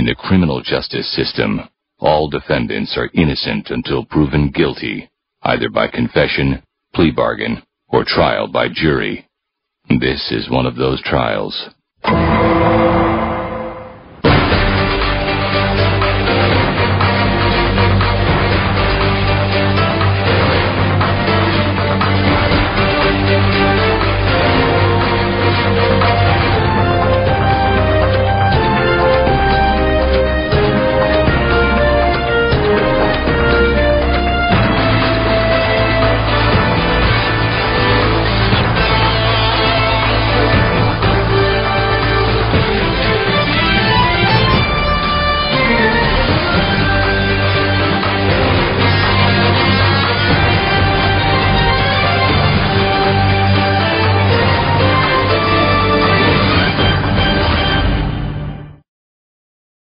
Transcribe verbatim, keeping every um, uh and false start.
In the criminal justice system, all defendants are innocent until proven guilty, either by confession, plea bargain, or trial by jury. This is one of those trials.